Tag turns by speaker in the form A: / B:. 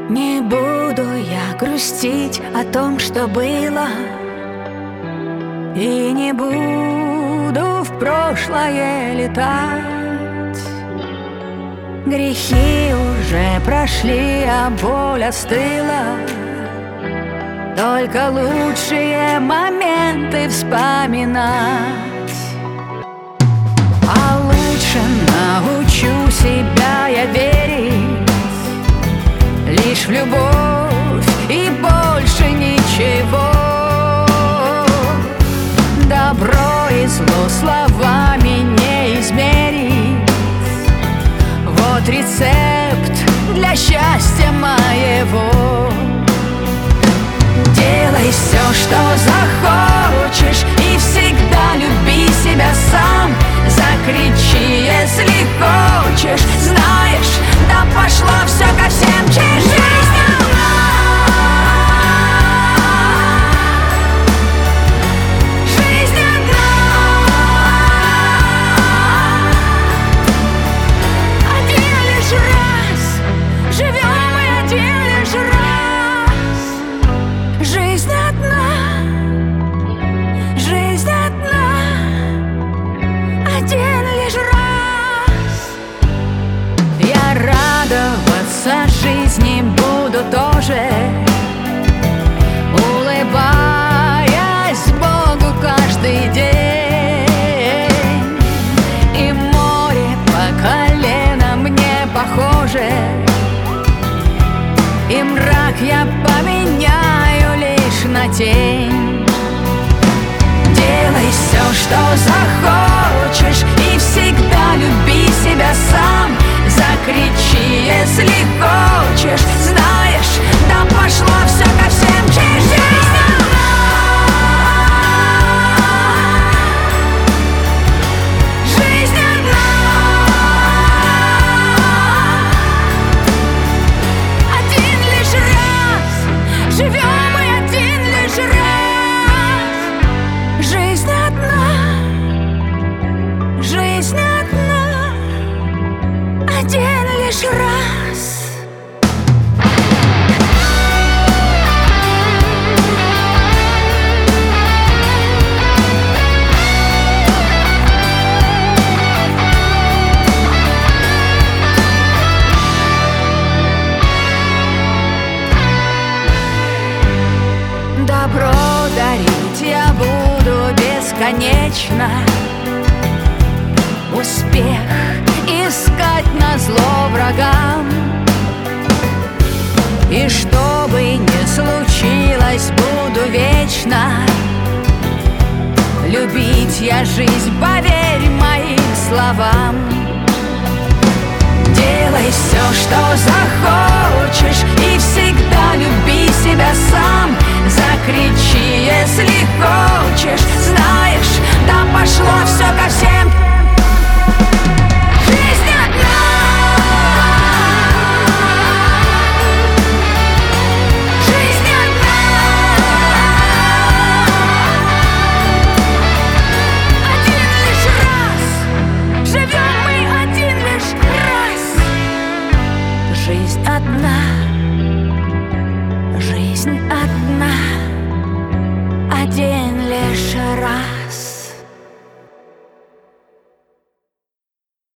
A: Не буду я грустить о том, что было, и не буду в прошлое летать. Грехи уже прошли, а боль остыла. Только лучшие моменты вспоминать. А лучше научу себя я верить лишь в любовь и больше ничего. Добро и зло словами не измерить. Вот рецепт для счастья моего. Делай все, что захочешь, и всегда люби себя сам. Закричи, если хочешь, знаешь, да пошло все ко всем чертям. Жизнь одна, один лишь раз, живем мы один лишь раз. Жизнь одна, жизнь одна, один лишь раз. Я радоваться жизни буду тоже, улыбаясь Богу каждый день. И море по колено мне похоже, и мрак я поменяю лишь на тень. Делай все, что захочешь, и всегда люби себя сам. Закричи, если хочешь, знаешь, да пошло все ко всем чертям. Жизнь одна, один лишь раз, живем мы один лишь раз. Жизнь одна, жизнь одна, один лишь раз. Добро дарить я буду бесконечно, успех искать назло врагам. И что бы ни случилось, буду вечно любить я жизнь, поверь моим словам. Делай все, что захочешь, и всегда люби себя сам. Закричи, если хочешь, знаешь, да пошло все ко всем